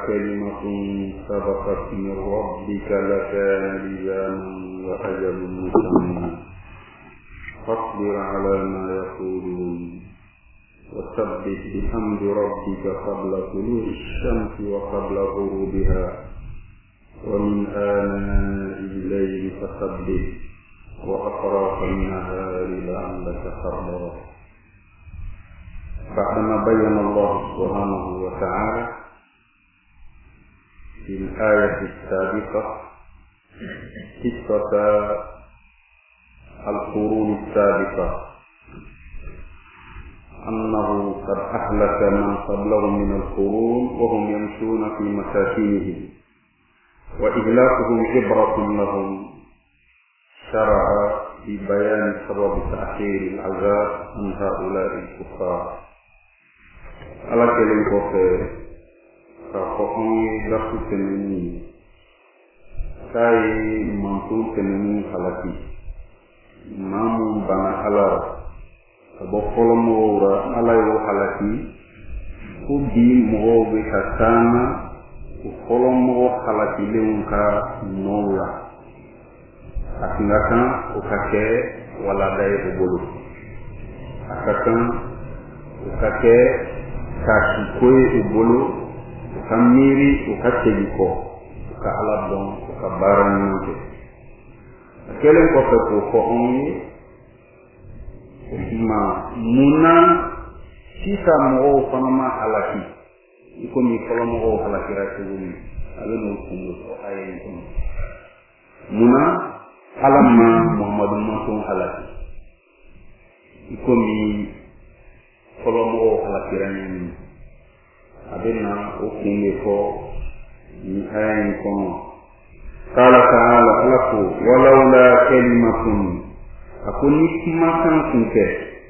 كلمة سبقت من ربك لكان لزاما وأجل مسمى فاصبر على ما يقولون وسبح بحمد ربك قبل طلوع الشمس وقبل غروبها ومن آناء الليل فسبح وأطراف النهار لعلك ترضى. بعدما بين الله سبحانه وتعالى في الآية السابقة قصة القرون السابقة أنه قد أهلك من قبلهم من القرون وهم يمشون في مساكنهم وإهلاكهم عبرة لهم، شرع في بيان سبب تأخير العذاب عن هؤلاء الكفار. على كلمة فقوم درس تنمي كاي منطول تنمي خلقي مامو بنا على بقول مورا على خلقي كودي مو بكتانا بقول مو خلقي لونكا نورا akingakan ukake wala day ubulu akakan ukake kashikoy ubulu ukamiri ukacheliko uka alabon uka baranute akelen ko ko onyi ma muna sisa mo fanama alaki iko mi kolomo alaki rasuli aleno kungo ayen ko muna alamma muhammadu mason halaki ikomi kolomo halakirani abena okunge ko ni ayin kono qala ta'ala alaku walaula kalimatun akuni kimakan kunke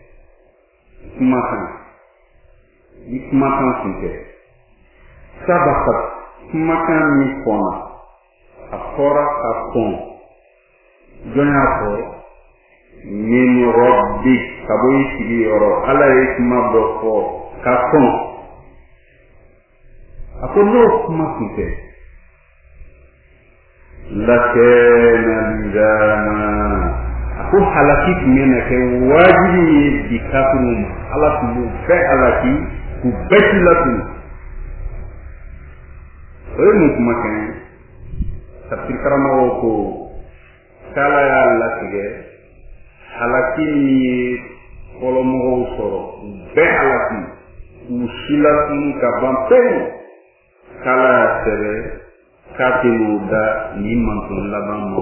kimakan kunke sabakat kimakan ni kona akora akon jonya ko min rabbi kaboy sigi oro ala ikma do ko kakon akono kuma kite lakena ndana ako halaki mena ke wajibi bikatun ala ku fe alaki ku betilatu oy mu kuma kan tafsir karama ko kala ya latige halaki ni kolomo soro be halaki ushilatu kabampe kala tere katinu da ni mantul laban mo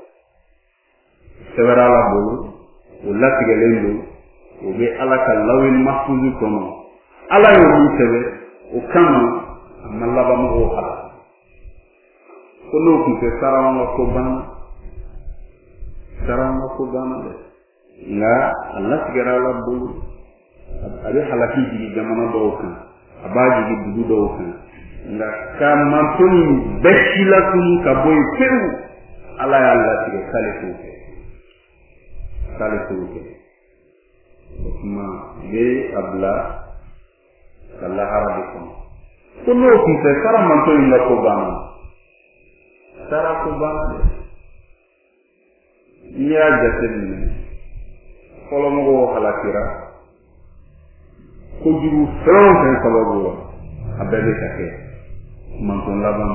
severa la bolu o latige lendo o be alaka lawin mahfuzu kono ala yo ni tebe o kama amalaba mo hala kono ku te sarawa ko ban sarama ko bana nga Allah sigara la bulu abi halaki ji jamana do kan abaji ji dudu do kan nga kama tun beshila kun ka boy pew ala ya Allah sigara kale ko ma be abla Allah arabikum kuno ki te sarama tun la ko bana sara ko bana niya jaten kolomo halakira ko jiru fron sen sababu abebe take manton laban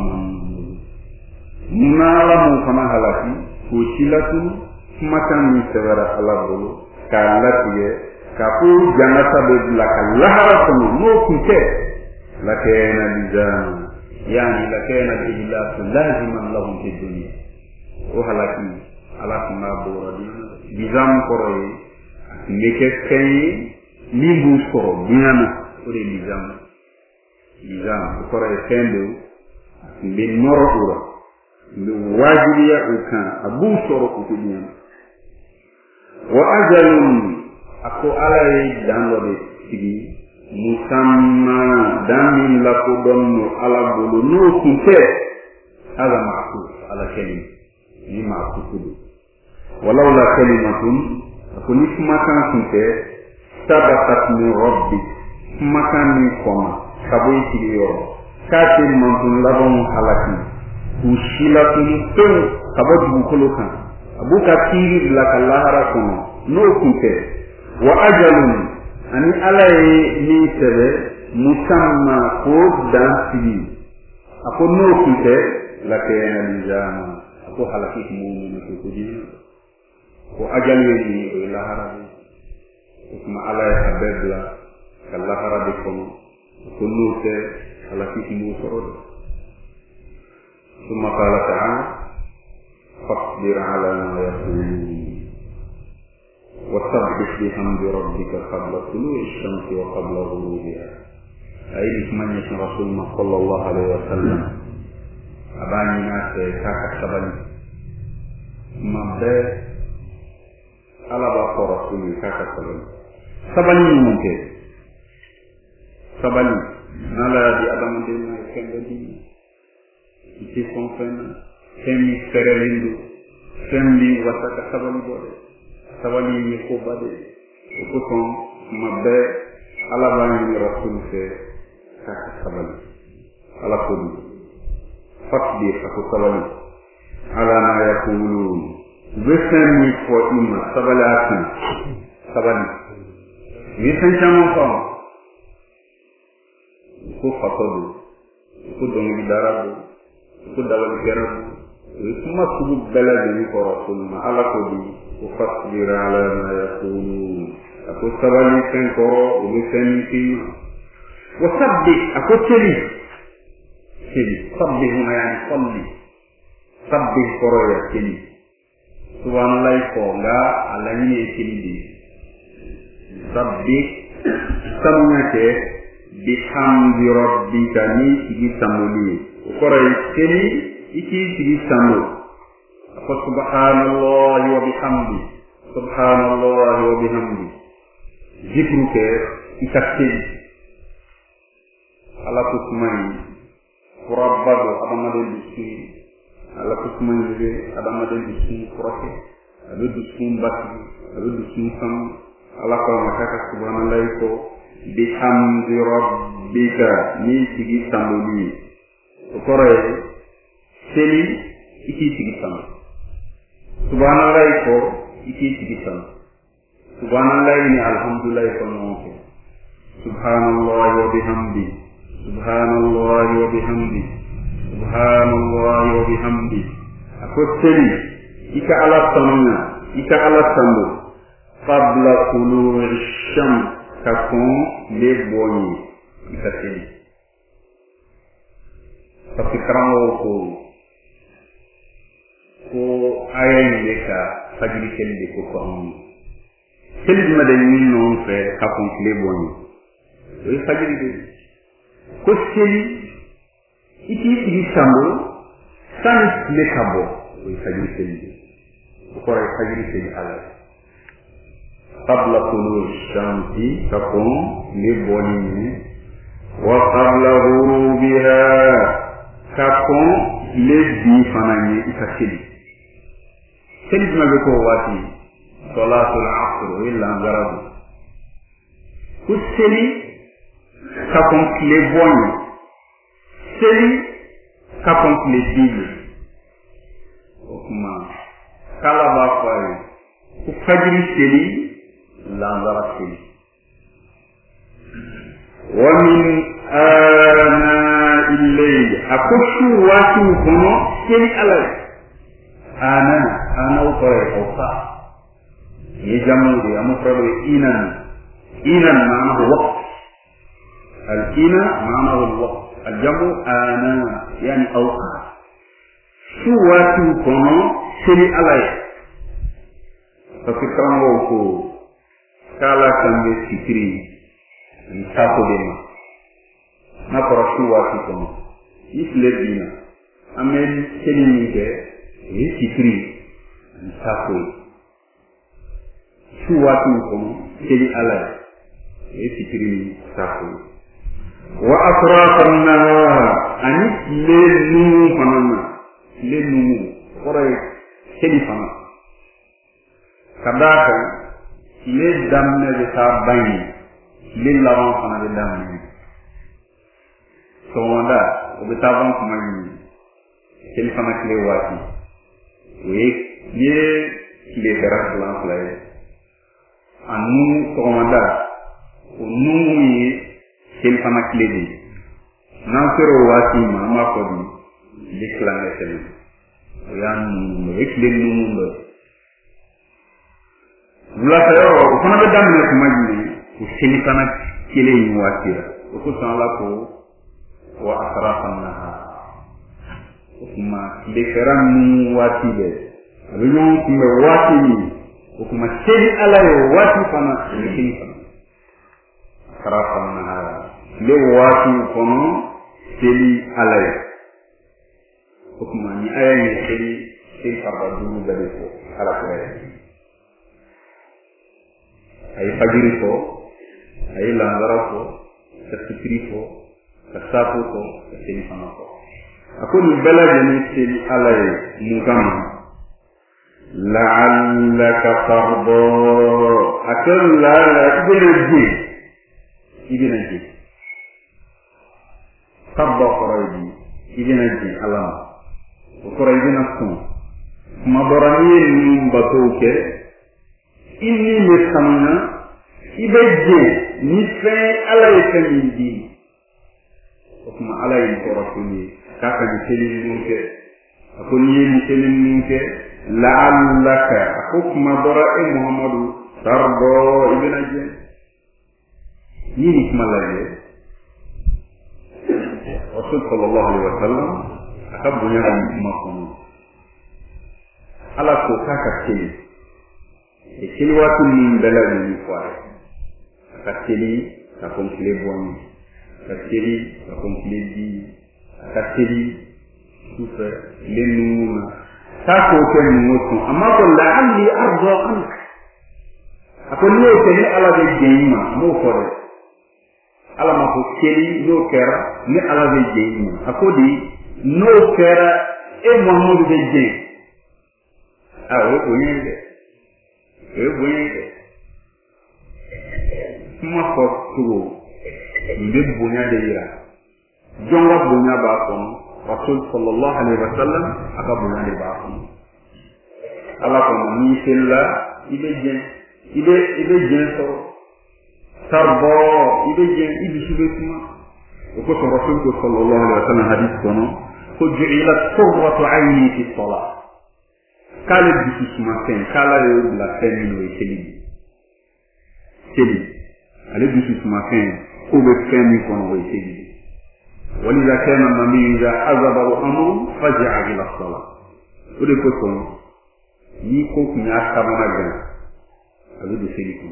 nala mo kama halaki ko silatu makan ni severa alabulu ka latiye ka pu janata be la kalahara ko no kunte la kayna bizan yani la kayna illa laziman lahum fi dunya o halaki ala kuma bora bizam koroy neke kay limbu koro biana ore bizam koroy kendo be noro ura be wajibiya ukan abu soro ko biana wa ajalun ako alay danode sigi musamma damin la ko donno ala bulu no kunte ala ma'qul ala kalim ni ma'qul walaula kalimatun akuni makan kunte sabaqat min rabbi makan ni koma kaboy tiyo kafir man tun labon halaki ku shilatun tun kabadu kulukan abuka tiri la kalahara kono no kunte wa ajalun ani alaye ni sebe musamma ko dansibi ako no kunte la kena lijama ako halaki mu'min ko kujina ko ajalu ni lahara kuma alaye habebla kalahara de kono ko nute halaki mu sorod ثم قال تعالى فاصبر على ما يقولون وسبح بحمد ربك قبل طلوع الشمس وقبل غروبها أي من يسمع رسول الله صلى الله عليه وسلم أباني ناس كاكا سبني ما بي على بقى رسول كاكا سبني ممكن سبني نالا دي أدام دينا كم بدي iti fonfena femi serelindo fembi wasaka sabali bode sabali mi ko bade ko kon mabbe ala bani ni rasul fe ka sabali ala ko di fatbi ko sabali ala na yaqulun wesemi ko imma sabali akan sabali mi san jamo ko fatodu ko dongi darabo ko dawal garam kuma subu balade ni ko rasulna ala ko di ko fasbir ala ma yaqulun ako sabali sen ko o be sen ki wa sabbi ako teli sabbi huna yani salli sabbi koro ya teli subhanallah ko nga ala ni teli sabbi samnake bihamdi rabbika niigi samuli koray teni iki tigi samu fa subhanallahi wa bihamdi subhanallahi wa bihamdi zikruke ikatti ala kusmani rabbadu abamaden disi ala kusmani abamaden disi proke abe disi mbati abe disi sam ala ko makaka subhanallahi ko bihamdi rabbika ni tigi samuli kore seli iki tigisan subhanallah ko iki tigisan subhanallah ni alhamdulillah ko nonke subhanallah wa bihamdi subhanallah wa bihamdi subhanallah wa bihamdi ako seli ika ala tanna ika ala tandu qabla tulu'i shams kakon le boni ika seli parce que karango ko ayen leka fajiri kende ko ko am kende ma den ni non fe ka complet boni e fajiri de ko seli iti iti sambo sans le kabo e fajiri kende ko ra fajiri kende ala qabla tulu shamsi ka kon le boni wa qabla ghurubiha kakon lebi fananye ikakili keli mabeko wati salatul asr illa garabu kuseli kakon leboni seli kakon lebi okuma kala ba fay ku fajiri seli la ngara seli wa min ana الليل أكشو واتو كنو كني علي أنا وقرأ أوفا يجمع دي أمفرد إينا معناه وقت الإينا معناه الوقت الجمع أنا يعني أوفا شو واتو كنو كني علي فكرا وكو كالا كنبي سكري يساكو ديما na koroshu wati kono isle dina amen keninike yisikri nsako shu wati kono keni ala yisikri nsako wa atrafan nahar ani lenu fanana lenu koray keni fana kadaka le damne de ta bani le lawan fana de damne sonda obitaban kuma yi ken fana kile wati we ye kile dara plan play anu sonda unu yi ken fana kile di na sero wati ma ko di declare sen yan no ekle nundo wula tayo fana be damne kuma yi ko ken fana kile yi wati ko sanla ko wa asrafan nahar kuma deferan mu wati be abinyo kuma wati ni kuma sedi ala yo wati fana ni fana asrafan nahar le wati kono sedi ala yo kuma ni aya ni sedi farba dulu dari ko ala ko ay fajiri ko ay langara ko terfikri ko tersapu ko sedi fana ko aku ni bala jeni sedi alay mugam la'allaka tarda akal la ibn ji tarda qaraidi ibn ji alam qaraidi nafsu mabarani min batuke inni misamna ibeje ni fe alay kamidi kuma alay ko rasuli kaka ni selin munke akon yeni selin munke la'allaka hukma bara'i muhammadu tardo ibn ajin yini kuma laye rasul sallallahu alaihi wasallam akabunya makono ala ko kaka seli e seli watu ni mbela ni kwa kaka seli ka konkile boni kaka seli ka konkile di kateli sufa lenuna tako ken moto amma ko la alli arda ank akon ne ko ni ala de jeima mo fore ala ma ko keli no kera ni ala de jeima akodi no kera e muhammadu de je awo ko yende e boyende ma ko tuwo nde bonya de ira jonga bunya ba kon rasul sallallahu alaihi wasallam aka bunya ba kon ala ko ni sella ibe jen so tarbo ibe jen ibi shibetuma ko to rasul sallallahu alaihi wasallam hadith kono ko ju'ila qurratu ayni fi salat kala bisuma ken kala yo la femino e seli ale bisuma ken ko be femi kono e seli ولذا كان النبي إذا عذبه أمر فجع إلى الصلاة ولكن يكون يعتبر جنا هذا بسيطة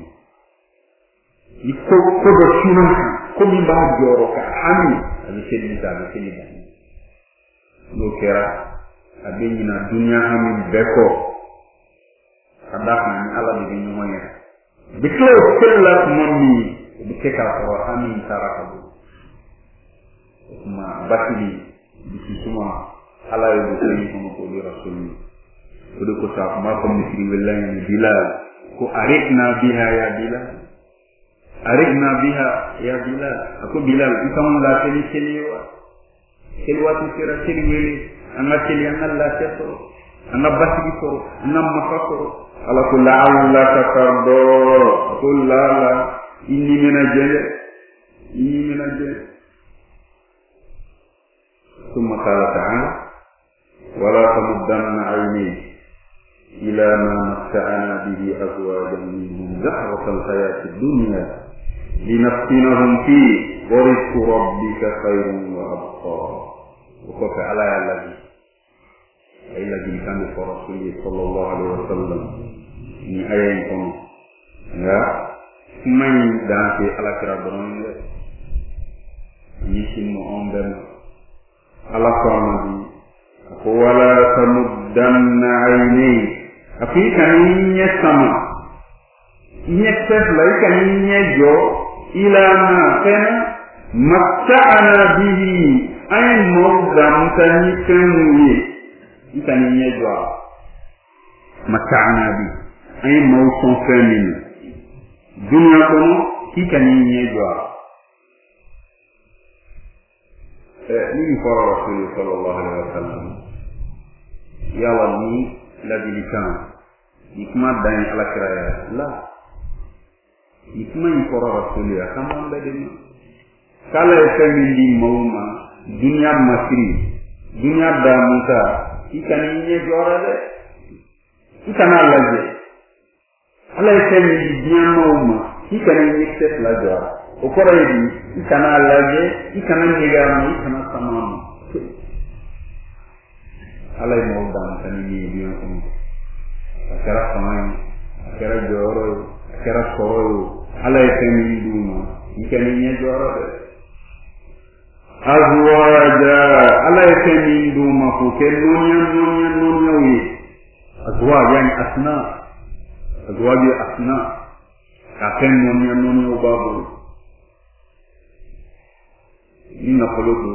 يكون كذا شنو كم بعد جورك أمي هذا بسيطة لو كرا أبينا الدنيا أمي بكو كذا من الله بدينه بكل كلا مني بكذا أمي تراكبه kuma batili bisi suma ala yo bisi ko ko di rasul ko ko sa ma ko misri wallahi bilal ko arikna biha ya bilal ako bilal ikam la teli seliwa selwa tu sira seli weli anga seli anga la teso anga batili ko anga makako ala ko la alla takardo ko la inni menaje ثم قال تعالى ولا تمدن عينيك إلى ما متعنا به أزواجا منهم زهرة الحياة الدنيا لنفتنهم فيه ورزق ربك خير وأبقى وقف على الذي كان رسوله صلى الله عليه وسلم من أيامكم يا من دانتي على كرابون يشم أمبر ala qamadi wala tamuddanna ayni afika ninya sama nyekta laika ninya jo ila ma kana matta'ana bihi ay mawdam tanikani itaninya jo matta'ana bi ay mawson femin dunya kono kikaninya jo ni ko rasul sallallahu alaihi wasallam ya wali la dilikan ikma dan ala kiraya la ikma ni ko rasul ya kamam be dem kala family mauma dunya masri dunya da muta ikani nye jora de ikana laje ala family dunya mauma ikani nye set la jora o kora yi ikana laje ikana ndigam ikana samam ala mo dam tan ni biyo ko akara samay akara joro akara koro ala family duma ikani nye jora de azwaja ala yakeni duma ko kenunya wi azwaja yani asna aken nunya babu ni nakolodo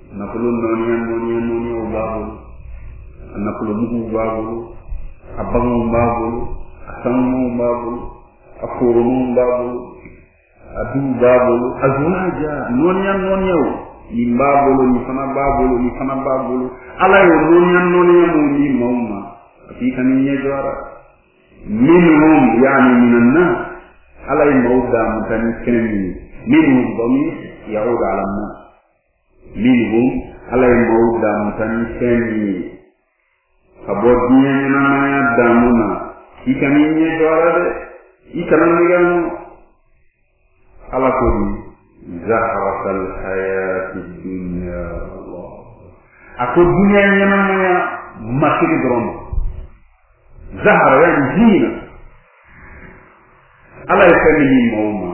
nunya babu nakolodo babu abamu babu asamu babu afurumu babu adu babu azwaja nunya ni babolo ni fana babolo ala yo nonya mo ni mauma afika ni nyejora minhum yani minanna ala yo mawda mutani kenni minhum dami yaud ala ma minhum ala yo mawda mutani kenni abodinya na maya damuna ikani nyejora de ikana ngam ala ko زهرة الحياة الدنيا الله أكو الدنيا ينمى مكر درون زهرة يعني زينة ألا يكمل موما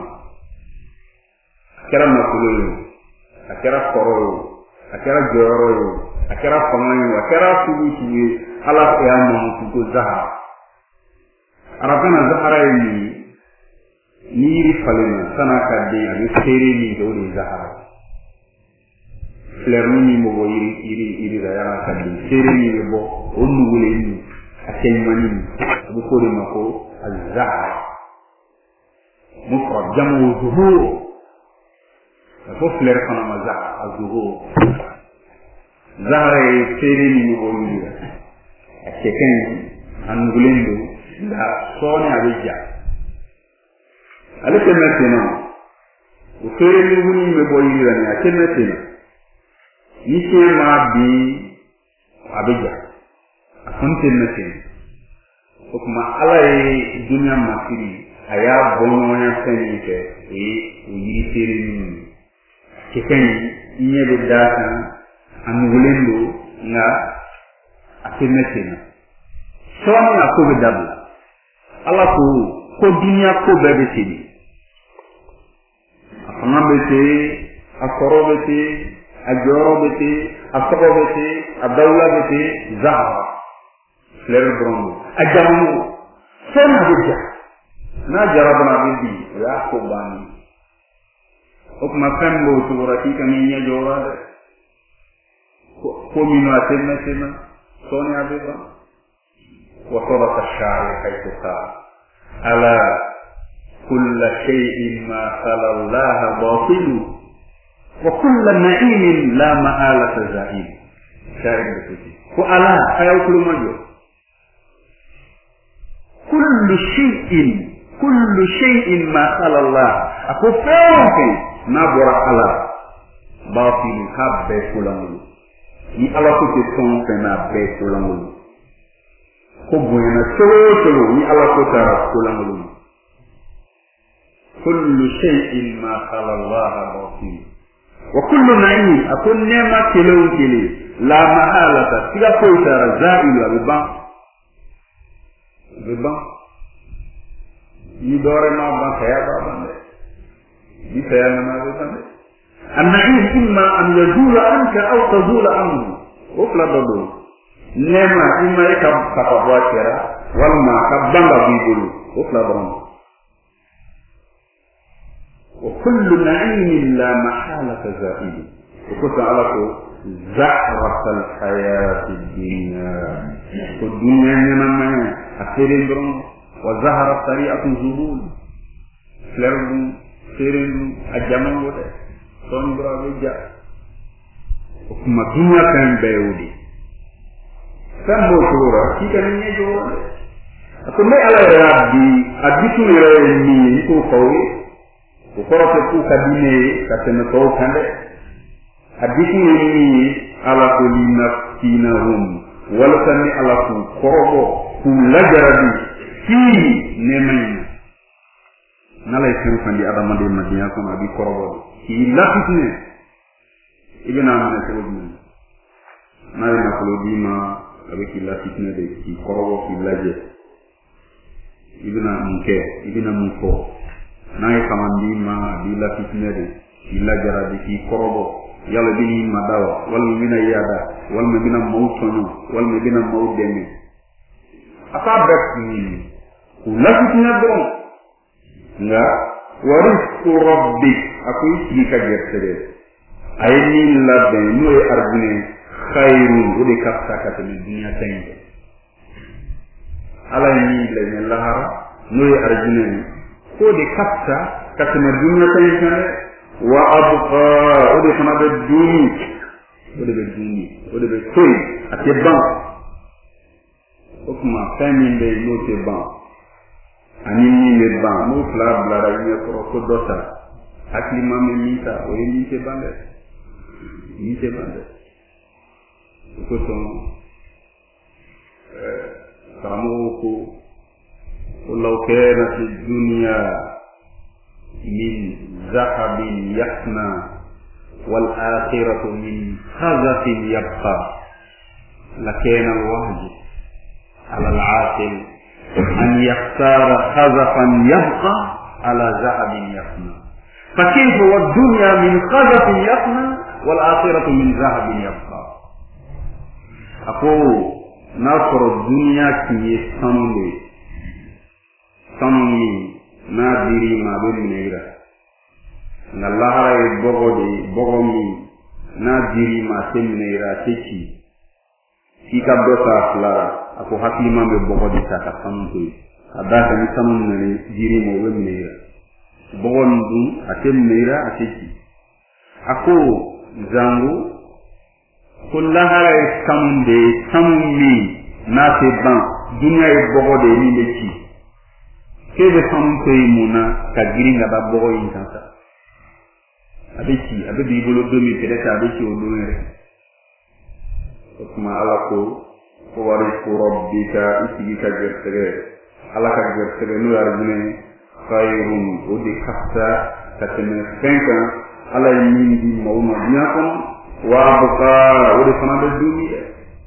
أكرا مكولو أكرا فرو أكرا جورو أكرا فمانيو أكرا سلوكي ألا قيامه تكو زهرة أرابنا زهرة يعني niri falena sana kadde abi sere ni do ni zahara fler ni mo bo iri da yana kadde sere ni bo onu wule ni aken mani bu ko de mako az-zahra mufrad jamu zuhur ko fler kana ma zahra az-zuhur zahra sere ni mo bo iri aken an gulendo da sone abija ale temetena o tere ni wuni me boyi la ni atemetena ni se ma bi abija afonte metena o kuma ala e dunya makiri aya bono ya seni ke e yiri tere ni kekeni nye de data anulendo nga atemetena so ni akobe dabla ala ko dunya ko bebe tini afana bete akoro bete ajoro bete asoko bete adawla bete zahra lere brondo ajamu sona bija na jarabna bibi ya ko bani ok ma kambo to rati kan nya jora ko mino atena sonia beba wa sabata shari haythu ka ala كل شيء ما خلا الله باطل وكل نعيم لا محالة زائل شاعر بكتي وعلى حياة المجو كل شيء ما خلا الله أكو فوقي نبرا على باطل كبه كلامه ni ala ko te ton na be kulamu ko buena solo ni ala ko tara kulamu كل شيء ما خلا الله باطل وكل نعيم أكون نعمة كلون كلي لا محالة تيجا فوتر زائل ببا يدور ما بخير بابا يسير ما بابا النعيم إما أن يزول عنك أو تزول عنه وفلا بدو نعمة إما يكب كبواتيرا والما كبانغا بيقولوا وفلا بدو وكل نعيم لا محالة زائل وكنت على زهرة الحياة الدنيا والدنيا نما أخيرين برون وزهرة سريعة الزبول فلرون سيرين الجمال وده صون برا بيجا kuma dunya kan bayudi sambo sura kikani nyejo ko me ala rabbi aditu yere ni ko fawé ko korate ku kadine katena ko kande aditu ni ala ko linafsinahum wala tani ala ku korobo ku lajarabi fi nemayna nalay sen fandi adama de madiya ko abi korobo ki lafitne ibina mana ko ni nayi na ko dima avec la fitne de ki korobo ki laje ibina munko nayi kamandi ma di la fitne de ki lajara de ki korobo yalla bini madawa wal mina yada wal mina mawtono wal mina mawdemi asabak ni la fitne don nga warisku rabbik aku isi ka gertede ayni labbe noy argune khairun udi kapta ka tan dunya tan ala ni le lahara noy argune ko de kapta ka tan dunya tan wa abqa udi kana be duni toy ate ban okuma famine de note ban anini le ban mo fla blara ni ko dota aklima me mita o ni te bande ko son samuko law kana fi dunya min zahabin yafna wal akhiratu min khazafin yabqa lakana al wajib ala al aqil أن يختار خزفا يبقى على ذهب يفنى فكيف والدنيا من خزف يفنى والآخرة من ذهب يبقى أقول نصر الدنيا كي سنوني نادري ما بين نيرا الله بغمي نادري ما سن نيرا تكي كي كبدوتا فلارا ako hakima be bogo di saka santo adaka ni sanon ne jiri mo we meira bogon dum atem meira ateki ako zangu kullahara samde sammi na te ban dunya e bogo de ni leki kebe santo imuna ka giringa ba bogo intasa abeki abebi bolo domi pedeta abeki odonere kuma alako warisku rabbika isigi ka gertege ala ka gertege nu argune khairun udi khafta katene fenka ala yindi mawma biakom wa abqa udi fanade dunya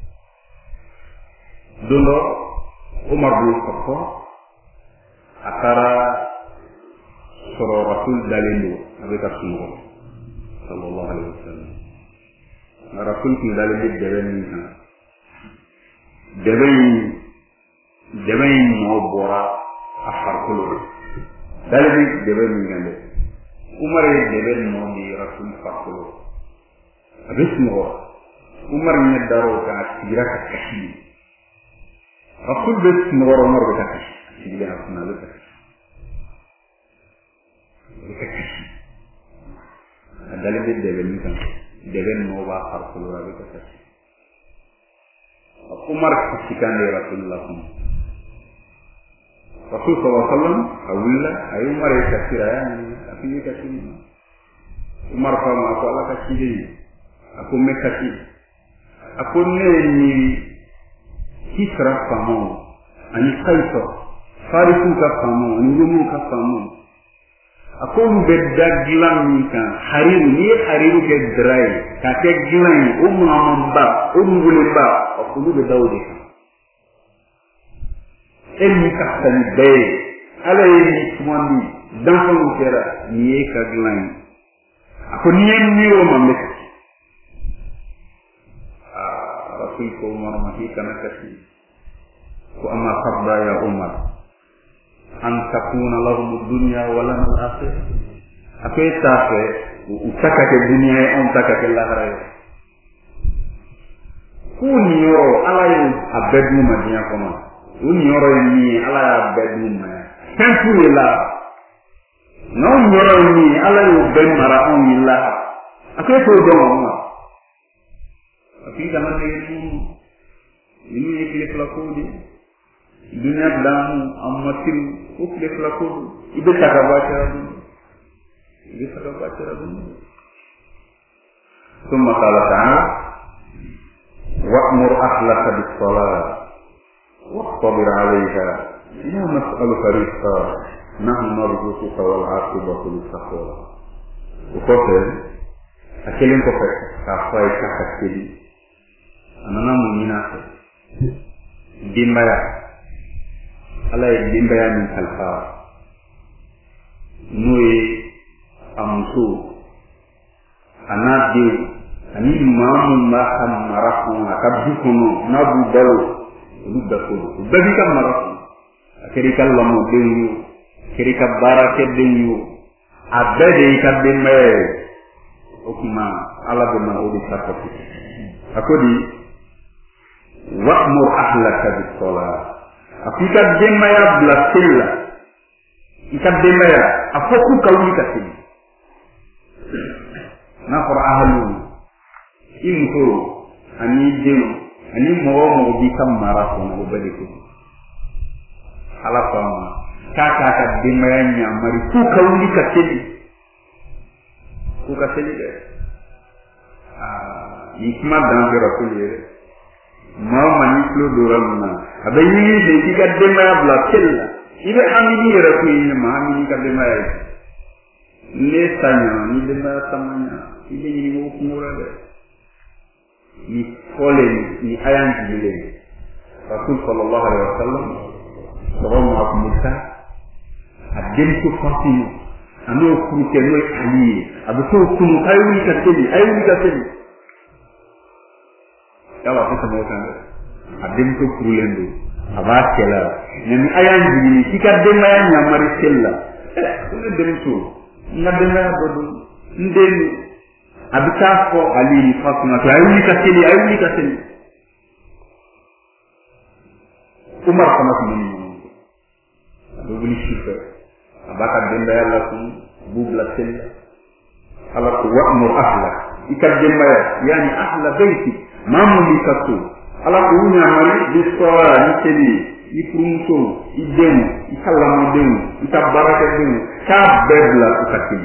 dundo umar bin khattab akara soro rasul dalilu abika sunno sallallahu alaihi wasallam rasul ki dalilu debeni debay mo bora afar kulo dalbi debay mi ngande umar debay mo di rasul fakulo abismo umar ni daro ka tira ka kashi rasul bes mo umar ka kashi sibila asna ka kashi dalbi debay mi kan debay mo ba afar kulo ka kashi Umar ketika Rasulullah Rasul SAW awilla ay Umar kasiraya tapi ni kasih Umar sama aku ala kasih aku mekasi aku ni kisra kamu ani kaito fariku ka kamu ani lumu ka kamu aku bedaglan ni kan hariru ke drai ka ke glan umma umbulimba aku be dawdi eni ka tan be ala ni kumandi dan ko kera ni ka glan aku ni o mambe rasul ko Umar mahi kana kasi ko amma sabda ya Umar an takuna lahum dunya wa lana al-akhirah ape tafe utaka ke dunia on taka ke lahara kunyo ala yu abedu madinya kono unyoro ni ala abedu ma tantu ila no nyoro ni ala yu ben mara on ila ape to do ma fi kana ne ini kile flakodi dunia damu amatin ko kile flakodi ibe taka baca dun ثم قال تعالى وأمر أهلك بالصلاة واصطبر عليها لا نسألك رزقا نحن نرزقك والعاقبة للتقوى وقال أكلم كفر كفاي كحكي أنا مؤمنة بما على بما من خلفها نوي أمسو أنا ديو أني مامو ما كم مرافون أكبر نابو بلو لبكون ببي كم مرافون كريكا لامو ديو كريكا بارا كديو أبدي كديمة أكما على بما أودي سافر أكودي وأمر أهلك بالصلاة أفيكا ديمة بلا سلا إكا ديمة أفوكو كوني كسي نفر أهلون إنكو أني ديو أني مو بكم ماراسون وبديكو على فما كاكا دميانيا مري كوكاولي كتلي ده يكما دانجرا كولي ما منيكلو دورامنا أبيني هيكا دميا بلا تلا إذا أميني ركوي ما أميني كدميا nesanya ni dema tamanya ibe ni wo kumura de ni kole ni ayan jile Rasul sallallahu alaihi wasallam sallallahu alaihi wasallam adem ko fasinu ano kurute no ali abuso kunu ayuni kateli kala ko mo tan adem ko kurulendo abakela ni ayan jile kikadde ma nyamari sella ko dem so ngabena bodu ndeni abitako ali fatuma ayuni kateli Umar kama kumuni dubuli shifa abaka denda yalla ku bubla sella ala ku wa'mur ahla ikademma yani ahla baiti mamulikatu ala ku nya mari disora ni teli iprunto idemu ikallama demu itabaraka demu ka bebla ukatili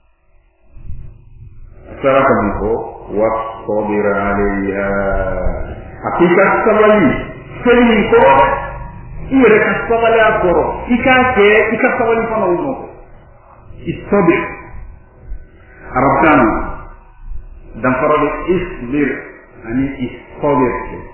sara kamiko wasbir alayha hakika sabali seli ko ire ka sabali akoro ika sabali fana uno istabir arabkan dan farad isbir ani istabir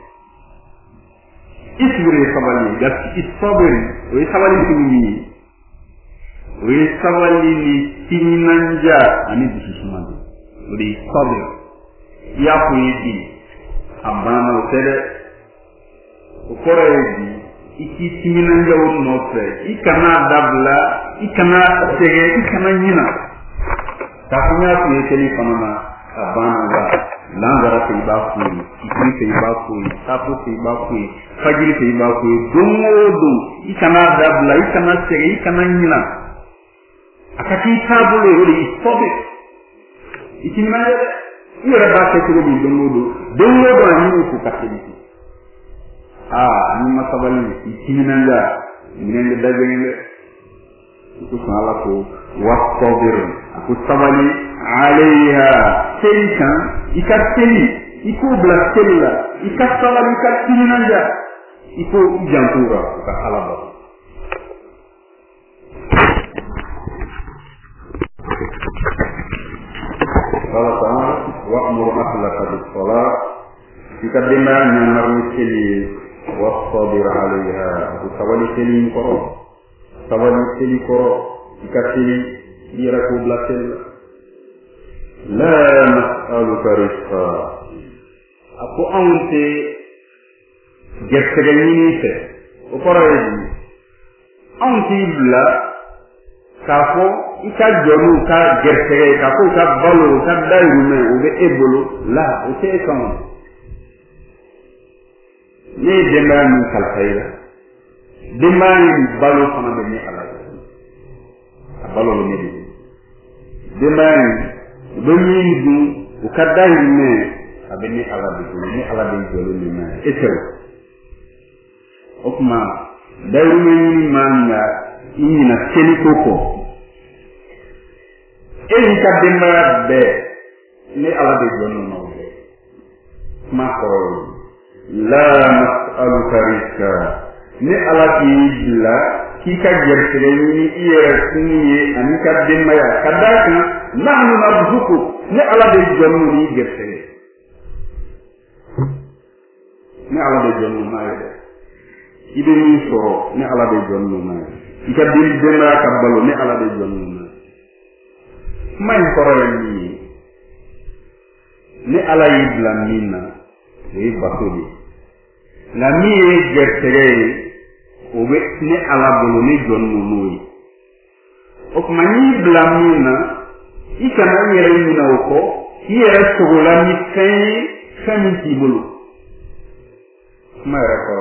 isbir sabali gas istabir we sabali tumi we sabali ni tinanja ani bisusman uri sabir ya kuidi abana utere ukoroedi iki tinanja unofe ikana dabla ikana sege ikana nyina takunya kuye telefonana abana wa langara te baku ikri te baku tapu te baku fajiri te baku domodo ikana dabla ikana sege ikana nyina akati tabulo uri istobe ikinaya ira ba te kubi domodo ani ku kateli ni masabali ikinanga minende dagenge itu salah ko wastabir aku sabali alaiha selika ikateli iku blasella ikasabali ikinanga iku ijantura ka halaba qala ta'ala wa'mur ahlaka bis-shalah jika dengar nyamar misli wasbir alaiha sabali selin koro sabali seli koro ikatili ira ko blasella la nas'aluka rizqa aku ante gertegani se o korayi ante bla kafo ika jonu ka gertege kafo ka balo ka dayrume o be ebolo la o te kan ni demba min kalfayda demba min balo fana be ni ala balo ni demba do min du o kadai ne abeni ala de ni ala de jolo ni na etew okuma daru ni manga ina seni koko eni ka demba be ni ala de jolo no be ma ko la nas'aluka rizqa ni ala ki la ki ka jertere ni iyere sunni ani ka demba ya kadaka nahnu narzuku ni ala de jolo ni jertere ni ala de jolo ma ya ibe ni soro ni ala de jolo ma ika bil demba ka balo ni ala de jolo ma may koro ni ala yibla minna e bakoli la mi e gertere obe ni ala bolo ni jolo moyi o kuma ni bla minna ika na yere ni na oko yere sogola ni fami ti bolo mara ko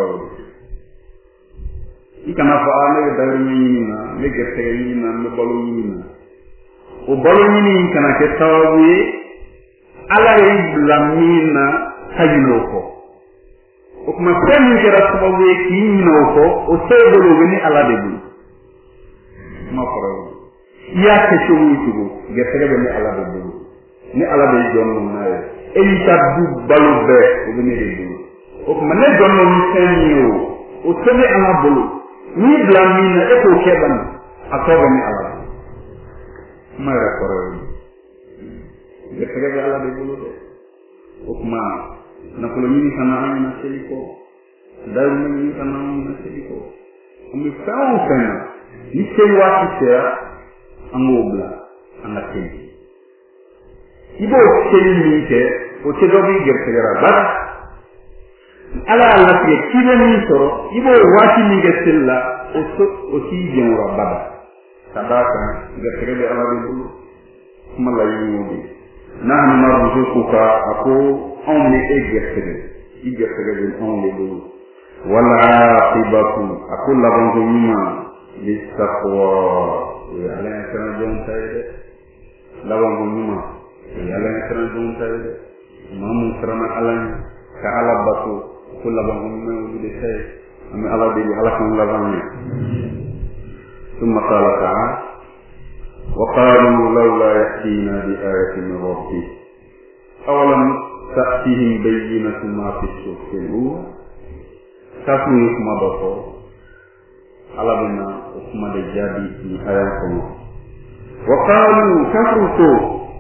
ikana fa ale daru ni na le gertere ni na me bolo ni na o bolo ni kana ke tawi ala ibla mina hayinoko o kuma fami ke rasu we ki minoko o sebolo ni ala de bu ma fara ya ke shuru tugo gertere ni ala de bu ni ala de jonno na e ni tabbu balu be o ni de bu o kuma ne jonno ni senyo o tebe ala bolo ni blamina e ko keban atoba ni ala mara koro ge tege ala de bolo de okuma na ko ni sana na seliko daru ni sana na seliko ami faaw kana ni sey wati ser angobla anga tin ibo sey ni te o te dobi ge tege ba ala Allah ke kire ni soro ibo wati ni gesilla o si jenwa baba sadaka gertege ala de bulu mala yudi nahnu narzuquka ako on ne gertege on le bulu wala aqibatu akul la bongo yima listaqwa ya ala kana jon tayde la bongo yima ya ala kana jon tayde mamu sarana alan ka ala batu كل ما هم يدرسون أم الله بيجي على كل لبنان ثم قال تعالى وقالوا لولا يأتينا بآية من ربه أولم تأتيهم بينة ما في الصحف الأولى كافوا يسمى بصر على بنا يسمى الجابي في آياتكم وقالوا كفروا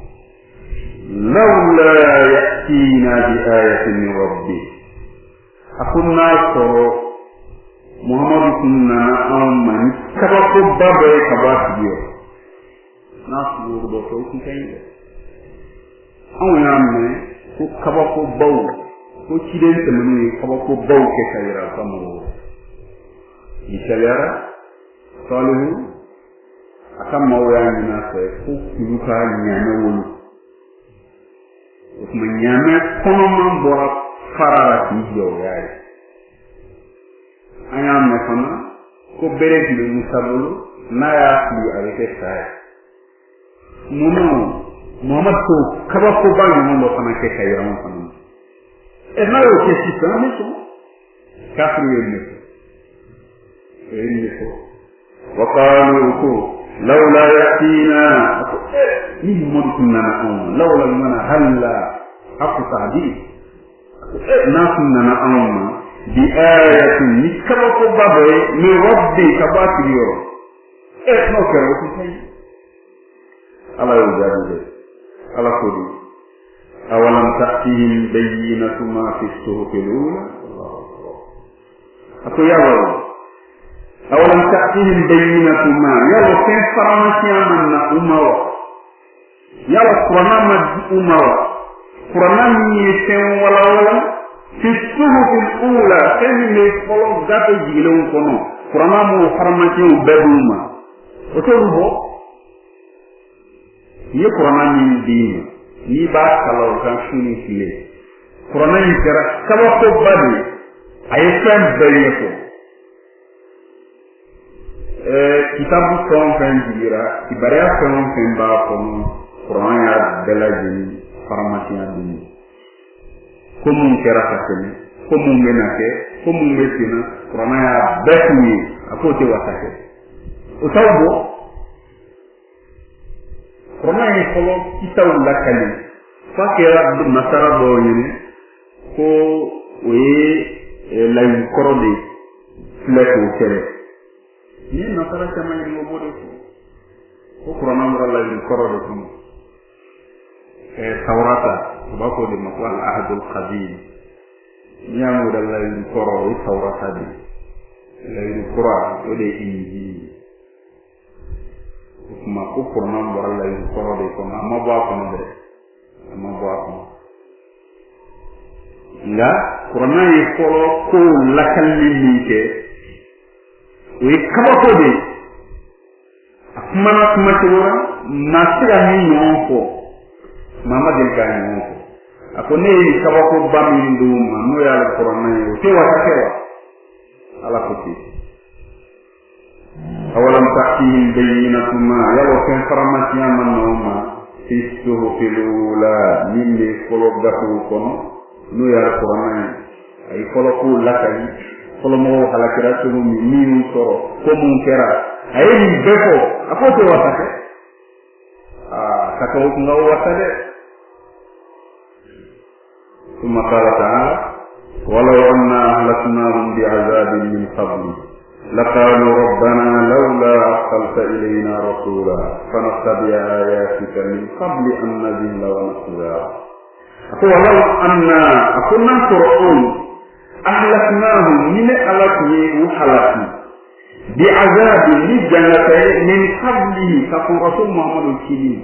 لولا يأتينا بآية من ربه akunna soro muhammadu kunna amman kabako babe kabatiyo nasu do to kitaye awnamne ko kabako baw ko kiden tamani kabako baw ke kayra kamo ishalara salihu akam mawya na se ko kuruka nyame wonu ko nyame kono man bora farala ki yo yaay ayam ne fana ko bere ki lu musabulu naya ki avec ça muno muhammad ko kaba ko ba ni mo fana ke kayra mo fana e na yo ke ci tan ni so kafru ni ko wa qalu ko lawla yatina ni mo kunna na lawla mana halla aqtadi ناسنا نعم بآية نكبك بابي من ربي كباتي يوم نوكر وكي الله يجابه الله قولي أولم تأتيهم بينة ما في الصحف الأولى أقول يا ولد أولم تأتيهم بينة ما يلا كيف فرمتيا من أموا يلا فرنا أموا فرنامي يسين ولا في الصحف الأولى كان يفعل ذات الجيلون كنو فرنامو فرماتيو بدوما وتقوله يفرنامي الدين يبا كلاو كان شوني فيه فرنامي كرا كباكو بدي أيسان بيكو kitabu fɛn fɛn jigira kibaruya fɛn fɛn b'a kɔnɔ kuran y'a bɛɛ lajɛlen faramasiya dun komun kerakatene komun menake komun mesina Qur'an ya betni akote wasake utawbo Qur'an yi solo kitaw lakali fakira masara do yini ko oye lay korode fleko tere ni masara chama ni mobode ko Qur'an amra lay korode ko Taurata bako de makwal ahadul qadim nyamu dalay koro Taurata di lay Qur'an ode inji kuma ko Qur'an wala lay koro de ko ma ba ko de ma ba ko nga Qur'an yi koro ko lakal ni ke wi kabako de akmana kuma tiwara masira ni nyonko mama del kani ko akone ni kabako bami nduma no ya Qur'an yo te wa takewa ala kuti awalam ta'tihim bayyinatu ma yawa kan faramatiya man nawma fistuhu filula minni kologatu kono no ya Qur'an ay koloko lakai kolomo halakira tunu mi soro ko mun kera ay ni befo akote wa take kataw ngaw wasade ثم قال تعالى ولو أنا أهلكناهم بعذاب من قبل لقالوا ربنا لولا أرسلت إلينا رسولا فنتبع آياتك من قبل أن نذل ونخزى ولو أنا أكنا فرعون أهلكناهم من ألكني وحلكني بعذاب لجنة من قبله كفر رسول محمد الكريم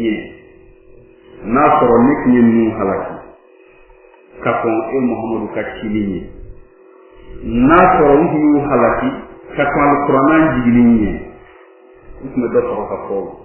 ناصر نكني من هلكني kakon Muhammadu kakilini nasoro hu halaki kakon alquran jigilini usme do toro ka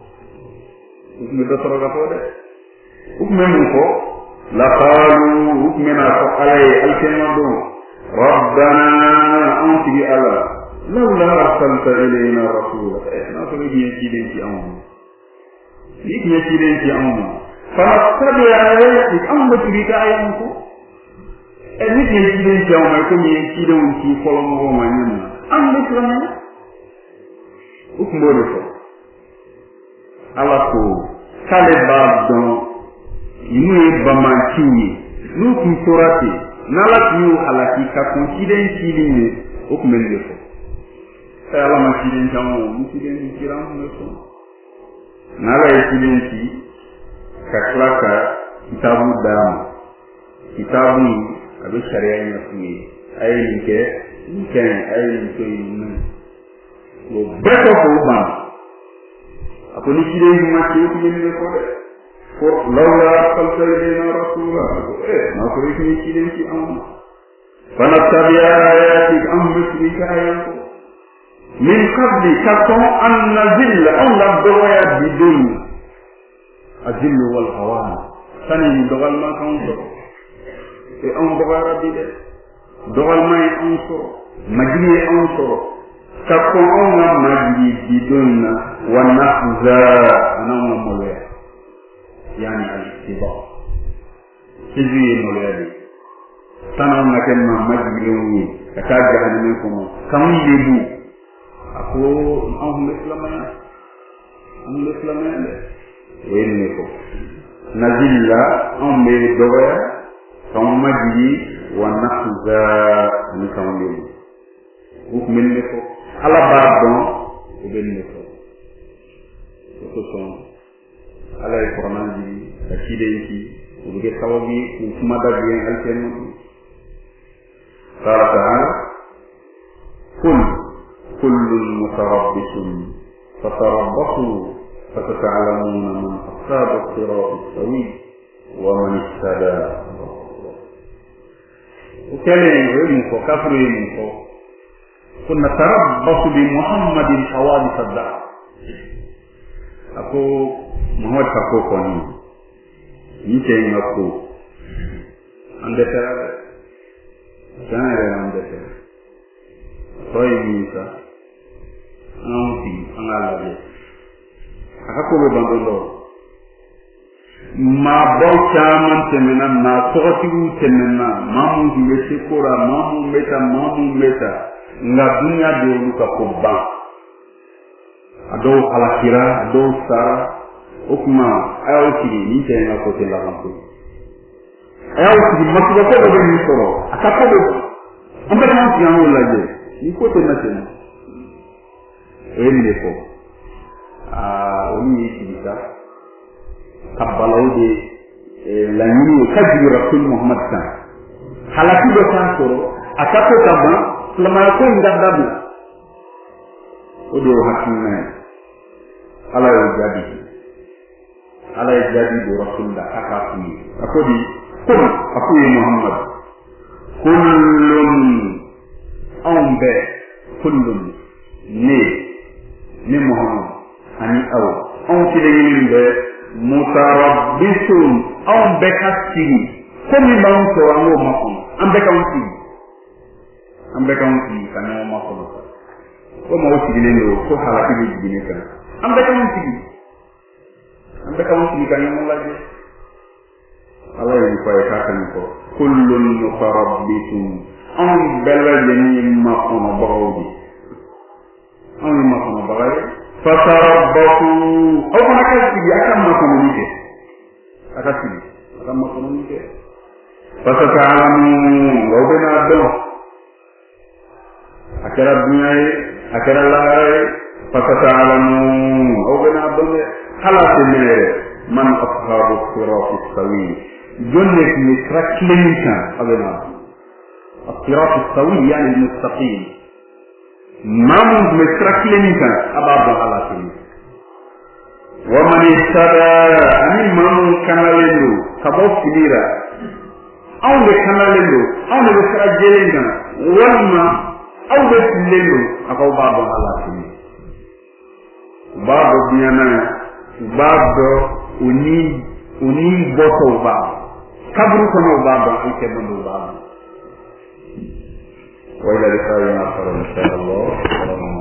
fo de ukme mu ko la qalu ukmena fa alay alkamadu rabbana anti ala lawla arsalta ilayna rasula nasoro ji den ci amu ni ki ci den ci amu fa tabi ayati amma turika ayanku nit ñi ci leen jaw may ko ñi ci deewul ci xolom mo ma ñam am lu ko na uk mbolo ko ala ko kale ba don ñu ba man ci ni lu ci sorati nala ñu ala ci ka ko ci den ci li ni uk mel ni ko ala ma ci den jaw mo ci den ci ram mo ko nala ci den ci ka klaka kitabu dam kitabu abe sharia ina kuyi ay nke ay nke yin wo beto ko ba akoni kire yu ma ci ko ni ko de ko lawla qalbayna rasula na ko ri ci den ci am fana tabi'a ayati am bisrika ayatu min qabli katon an nazilla an labdaya bidun azillu wal hawan sanin dogal ma kan ko e on dogal rabbi de dogal may on so majri on so kakko on na majri bidun wa nahza anama mole yani al-ittiba tizi mole tanan na ken ma majri wi ka jahannam ko mo kam lebu ako on islamana wenne ko nazilla on me dogal sama majri wa nahza ni sama lebu buk melne ko ala bardon o benne ko ko son ala Qur'an ji akidenki o ge tawabi ko kuma da bien alten qala ta'ala kullun mutarabbisun fatarabbasu fatata'lamuna man asaba as-sirat as-sawi wa man ihtada وكلمه يمكو كفر يمكو كنا تربص بمحمد حوادث الدعوة أكو محمد فكو كوني نيكي نكو عندك كان عندك طيب ميسا أنتي أنا لا أكو ببندلو ma baw caman tɛmɛna na tɔgɔtigiw tɛmɛna maa mun tun bɛ se ko la maa mun bɛ ta nka dunuya de y'olu ka ko ban a dɔw halakira a dɔw sara o tuma a y'aw sigi nin tɛ n ka ko tɛ laban ko a y'aw sigi masuba ko dɔ bɛ min sɔrɔ a ka ko bɛ an bɛ k'an sigi an k'o lajɛ ni ko tɛ na tɛmɛ o ye nin de fɔ olu y'i sigi sa ka balaw de laɲini ye ka jigi rasul muhammad kan halaki dɔ k'a sɔrɔ a ka ko ka ban silamaya ko in ka dabila o de y'o hakilina ye ala y'o jaabi ala ye jaabi don rasul la a k'a f'u ye a ko di kun a k'u ye muhammad kullun anw bɛɛ kullun ne muhammad ani aw anw kelen bɛ mutarabbisun anw bɛɛ ka sigi ko min b'anw sɔrɔ an k'o makɔnɔ an bɛɛ k'anw sigi ka ɲɔgɔn makɔnɔ ko maaw sigilen don ko halaki bɛ jigin ne kan an bɛɛ k'anw sigi ka ɲɔgɔn lajɛ ala ye nin fɔ a ye k'a ka nin fɔ kullun mutarabbisun anw bɛɛ lajɛlen ye makɔnɔbagaw de anw ye makɔnɔbaga ye fatarabbasu aw fana ka sigi a ka makɔnɔni kɛ fasata'lamun aw bɛna dɔn a kɛra dunya ye a kɛra lahara ye fasata'lamun aw bɛna dɔn dɛ hali a tɛ mɛn yɛrɛ man ashabu sirati sawi jɔn de tun bɛ sira tilenni kan a bɛna dɔn as-siratu sawi yani al-mustaqim maa mun tun bɛ sira tilenni kan a b'a dɔn ala tɛ wa man ihtada ani maa mun kanalen don ka bɔ fili la anw de kanalen don anw de bɛ sira jɛlen kan walima aw de fililen don a k'aw b'a dɔn ala tɛ u b'a dɔn diɲɛna u b'a dɔn u ni bɔtɔw b'a dɔn kaburu kɔnɔ u b'a dɔn an kɛ man u b'a dɔn wa ila liqa'i akhar insha Allah.